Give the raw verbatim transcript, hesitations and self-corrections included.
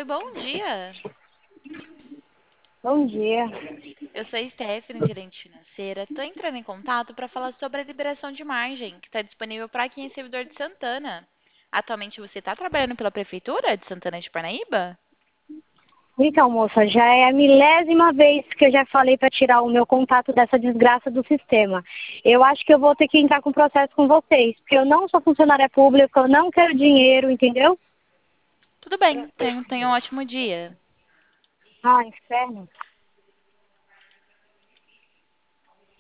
Oi, bom dia. Bom dia. Eu sou a Stephanie, gerente financeira. Estou entrando em contato para falar sobre a liberação de margem, que está disponível para quem é servidor de Santana. Atualmente você está trabalhando pela Prefeitura de Santana de Parnaíba? Então, moça, já é a milésima vez que eu já falei para tirar o meu contato dessa desgraça do sistema. Eu acho que eu vou ter que entrar com processo com vocês, porque eu não sou funcionária pública, eu não quero dinheiro, entendeu? Tudo bem, tenha tenha um ótimo dia. Ah, inferno.